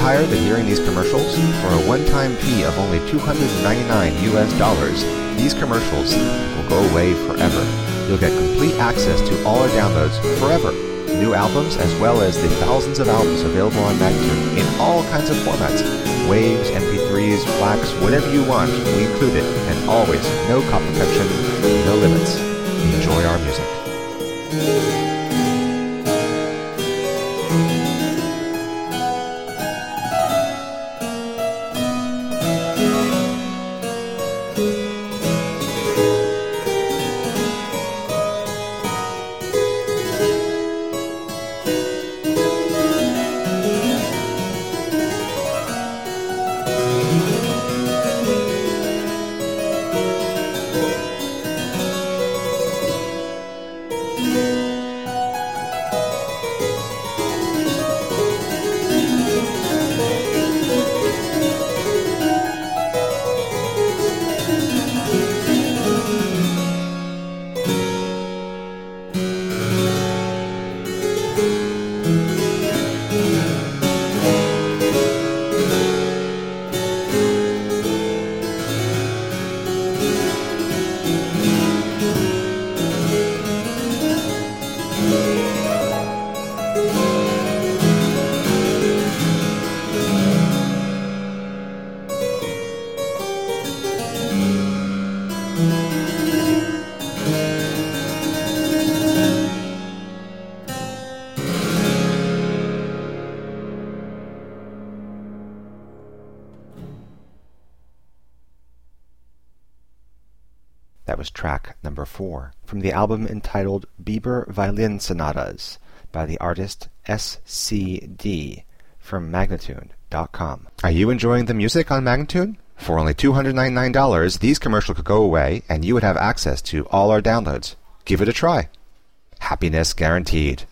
tired of hearing these commercials? For a one-time fee of only $299 US, these commercials will go away forever. You'll get complete access to all our downloads forever. New albums as well as the thousands of albums available on Magnatune in all kinds of formats. Waves, MP3s, FLACs, whatever you want, we include it. And always, no copy protection, no limits. Enjoy our music. That was track number 4 from the album entitled Bieber Violin Sonatas by the artist SCD from Magnatune.com. Are you enjoying the music on Magnatune? For only $299, these commercials could go away and you would have access to all our downloads. Give it a try. Happiness guaranteed.